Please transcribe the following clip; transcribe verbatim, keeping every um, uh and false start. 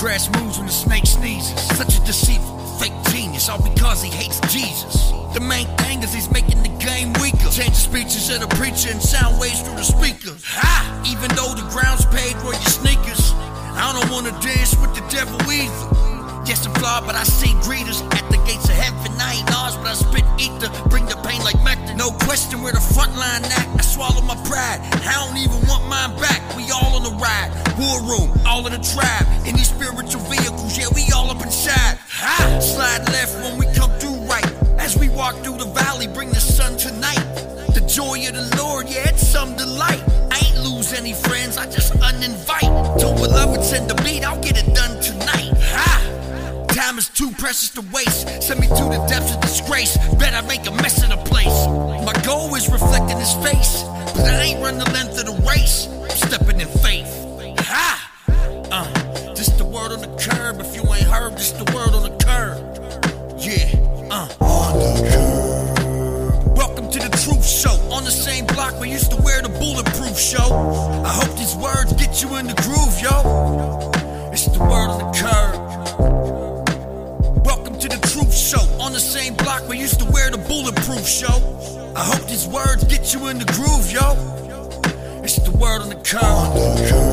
grass moves when the snake sneezes. Such a deceitful, fake genius, all because he hates Jesus. The main thing is he's making the game weaker. Change the speeches of the preacher and sound waves through the speakers. Ha! Even though the ground's paid for your sneakers, I don't wanna dance with the devil either. Yes, I'm flawed, but I see greeters at the gates of heaven. I ain't ours, but I spit ether, bring the pain like method. No question where the front line at. I swallow my pride, I don't even want mine back. We all on the ride, war room, all of the tribe. In these spiritual vehicles, yeah, we all up inside. Ha! Slide left when we come through right. As we walk through the valley, bring the sun tonight. The joy of the Lord, yeah, it's some delight. I ain't lose any friends, I just uninvite. To beloved, send the beat, I'll get it done tonight. Ha! Time is too precious to waste. Send me to the depths of disgrace. Bet I make a mess of the place. My goal is reflecting his face, but I ain't run the length of the race. I'm stepping in faith. Ha! Uh, this the word on the curb. If you ain't heard, this the word on the curb. Yeah, uh. On the curb. Welcome to the Truth Show. On the same block we used to wear the Bulletproof show. I hope these words get you in the groove, yo. It's the word on the curb. To the Truth Show. On the same block we used to wear the Bulletproof show. I hope these words get you in the groove, yo. It's the word on the curb.